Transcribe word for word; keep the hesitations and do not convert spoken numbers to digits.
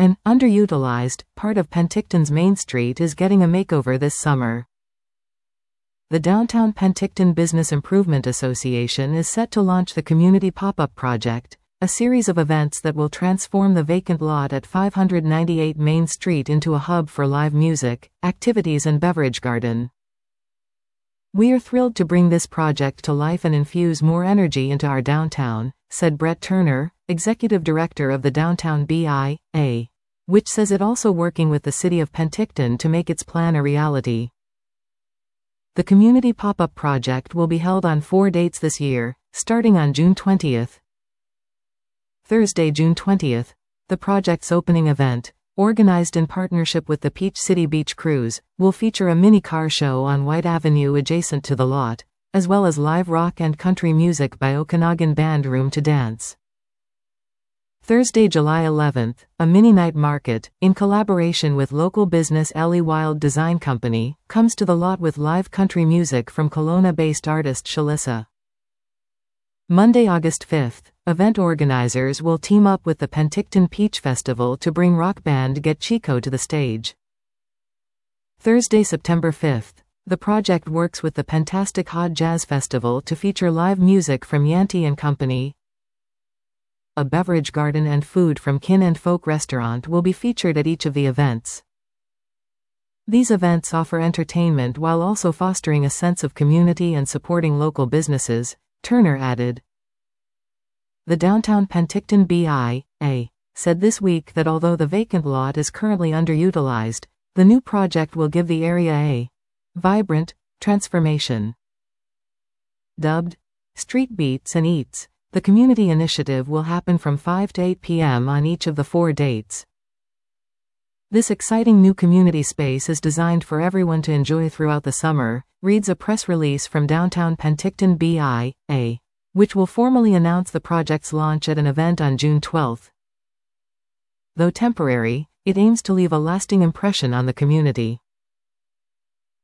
An underutilized part of Penticton's Main Street is getting a makeover this summer. The Downtown Penticton Business Improvement Association is set to launch the Community Pop-Up Project, a series of events that will transform the vacant lot at five ninety-eight Main Street into a hub for live music, activities and beverage garden. "We are thrilled to bring this project to life and infuse more energy into our downtown," said Brett Turner, Executive Director of the Downtown B I A, which says it also working with the City of Penticton to make its plan a reality. The Community Pop-Up Project will be held on four dates this year, starting on June twentieth. Thursday, June twentieth, the project's opening event, organized in partnership with the Peach City Beach Cruise, will feature a mini car show on White Avenue adjacent to the lot, as well as live rock and country music by Okanagan band Room to Dance. Thursday, July eleventh, a mini-night market, in collaboration with local business Ellie Wild Design Company, comes to the lot with live country music from Kelowna-based artist Shalissa. Monday, August fifth, event organizers will team up with the Penticton Peach Festival to bring rock band Get Chico to the stage. Thursday, September fifth, the project works with the Pentastic Hot Jazz Festival to feature live music from Yanti and Company. A beverage garden and food from Kin and Folk Restaurant will be featured at each of the events. These events offer entertainment while also fostering a sense of community and supporting local businesses, Turner added. The Downtown Penticton B I A said this week that although the vacant lot is currently underutilized, the new project will give the area a vibrant transformation. Dubbed Street Beats and Eats, the community initiative will happen from five to eight p m on each of the four dates. This exciting new community space is designed for everyone to enjoy throughout the summer, reads a press release from Downtown Penticton B I A, which will formally announce the project's launch at an event on June twelfth. Though temporary, it aims to leave a lasting impression on the community.